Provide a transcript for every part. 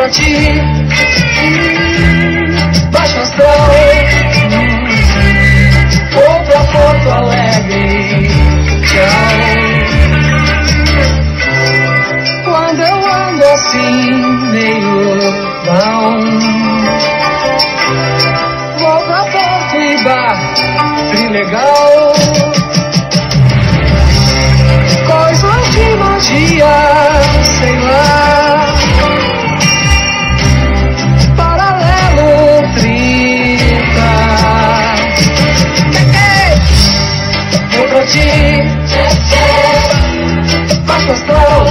pra ti, baixo astral, vou pra Porto Alegre, tchau. Quando eu ando assim, meio down, vou pra Porto e Bar, Trilegal. Coisas de magia, sei lá, paralelo 30. Vou pra ti, baixo astral,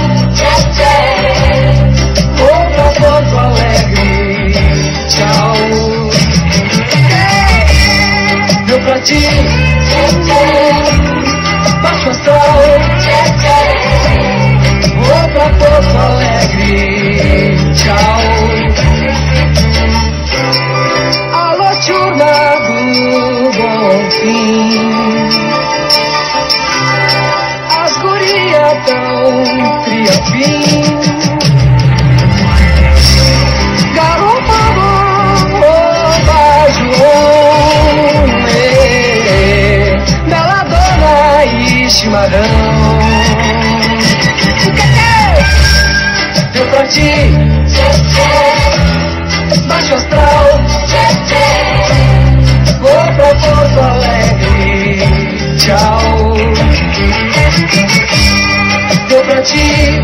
vou pra Porto Alegre, tchau. Vou pra ti, baixo astral, vou pra Porto Alegre, tchau. Alô, turma do Bonfim, as gurias tão criafim, garofando o João, Bela Dona e Chimarrão. Deu pra ti, baixo astral, vou pra Porto Alegre, tchau. Deu pra ti,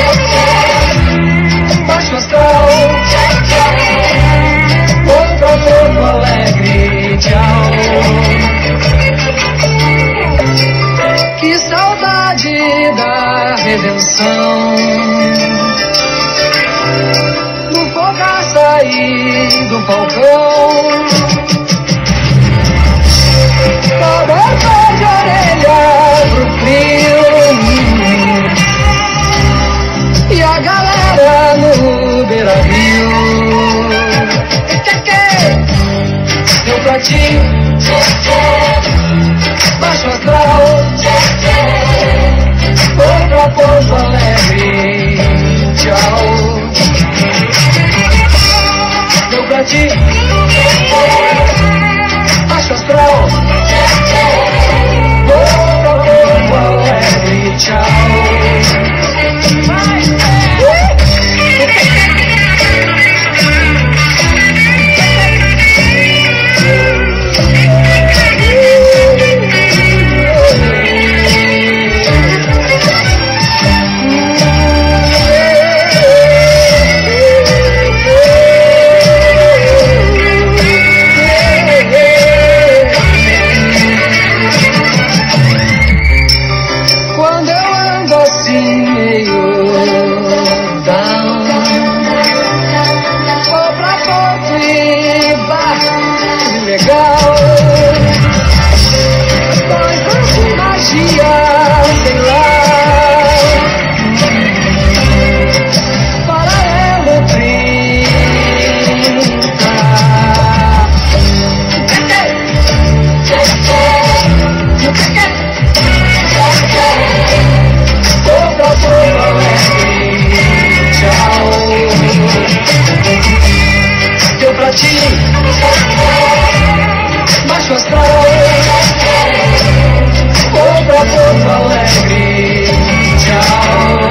baixo astral, vou pra Porto Alegre, tchau. Que saudade da redenção, do fogar sair do balcão, cobrador de orelha pro frio, e a galera no Beira-Rio. Deu pra ti, baixo astral, vou pra Porto Alegre, tchau. Deu pra ti, baixo astral, vou pra Porto Alegre, tchau. Baixo astral, vou pra Porto Alegre, tchau.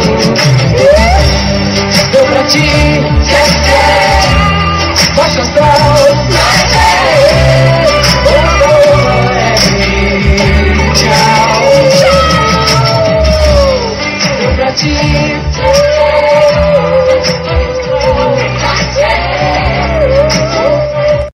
Deu pra ti, baixo astral, vou pra Porto Alegre, tchau. Deu pra ti.